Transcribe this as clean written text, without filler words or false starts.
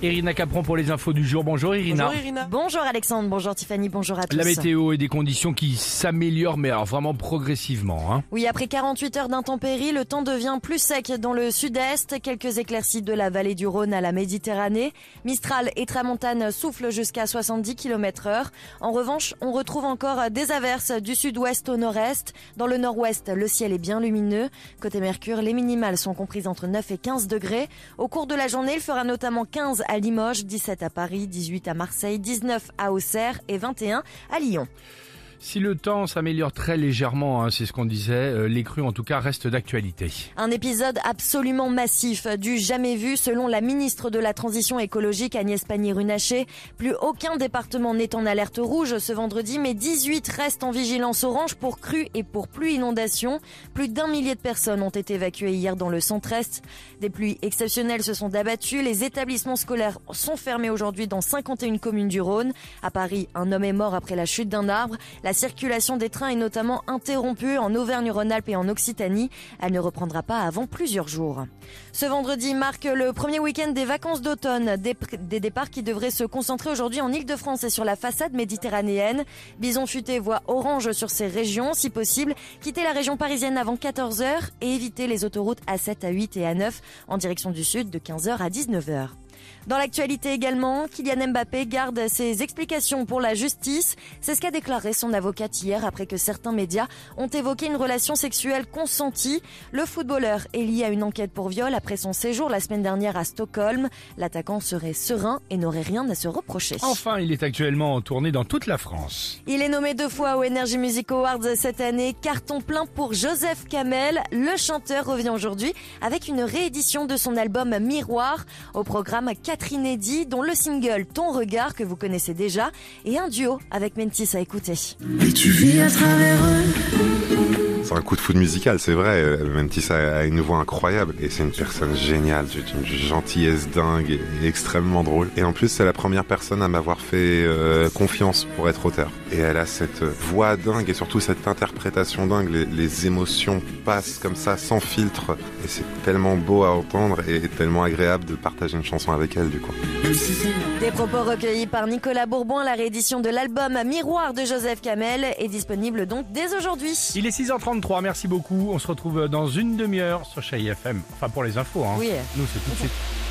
Irina Capron pour les infos du jour. Bonjour Irina. Bonjour Irina. Bonjour Alexandre, bonjour Tiffany, bonjour à tous. La météo et des conditions qui s'améliorent, mais alors vraiment progressivement. Oui, après 48 heures d'intempéries, le temps devient plus sec dans le sud-est. Quelques éclaircies de la vallée du Rhône à la Méditerranée. Mistral et tramontane soufflent jusqu'à 70 km/h. En revanche, on retrouve encore des averses du sud-ouest au nord-est. Dans le nord-ouest, le ciel est bien lumineux. Côté Mercure, les minimales sont comprises entre 9 et 15 degrés. Au cours de la journée, il fera notamment 15 à Limoges, 17 à Paris, 18 à Marseille, 19 à Auxerre et 21 à Lyon. Si le temps s'améliore très légèrement, c'est ce qu'on disait, les crues en tout cas restent d'actualité. Un épisode absolument massif, du jamais vu selon la ministre de la Transition écologique Agnès Pannier-Runacher. Plus aucun département n'est en alerte rouge ce vendredi, mais 18 restent en vigilance orange pour crues et pour pluies inondations. Plus d'1 millier de personnes ont été évacuées hier dans le centre-est. Des pluies exceptionnelles se sont abattues. Les établissements scolaires sont fermés aujourd'hui dans 51 communes du Rhône. À Paris, un homme est mort après la chute d'un arbre. La circulation des trains est notamment interrompue en Auvergne-Rhône-Alpes et en Occitanie. Elle ne reprendra pas avant plusieurs jours. Ce vendredi marque le premier week-end des vacances d'automne. Des départs qui devraient se concentrer aujourd'hui en Ile-de-France et sur la façade méditerranéenne. Bison futé voit orange sur ces régions. Si possible, quittez la région parisienne avant 14h et évitez les autoroutes A7, A8 et A9 en direction du sud de 15h à 19h. Dans l'actualité également, Kylian Mbappé garde ses explications pour la justice. C'est ce qu'a déclaré son avocate hier après que certains médias ont évoqué une relation sexuelle consentie. Le footballeur est lié à une enquête pour viol après son séjour la semaine dernière à Stockholm. L'attaquant serait serein et n'aurait rien à se reprocher. Enfin, il est actuellement en tournée dans toute la France. Il est nommé 2 fois aux Energy Music Awards cette année. Carton plein pour Joseph Kamel. Le chanteur revient aujourd'hui avec une réédition de son album Miroir. Au programme Catherine Eddy, dont le single Ton Regard que vous connaissez déjà, et un duo avec Mentis à écouter. Et tu vis à travers eux. C'est un coup de foudre musical, c'est vrai. Mentis a une voix incroyable et c'est une personne géniale, d'une gentillesse dingue et extrêmement drôle. Et en plus, c'est la première personne à m'avoir fait confiance pour être auteur. Et elle a cette voix dingue et surtout cette interprétation dingue. Les émotions passent comme ça, sans filtre. Et c'est tellement beau à entendre et tellement agréable de partager une chanson avec elle, du coup. Des propos recueillis par Nicolas Bourbon. La réédition de l'album Miroir de Joseph Kamel est disponible donc dès aujourd'hui. Il est 6h33, merci beaucoup. On se retrouve dans une demi-heure sur Chérie FM. Enfin pour les infos. Oui. Nous c'est tout de suite.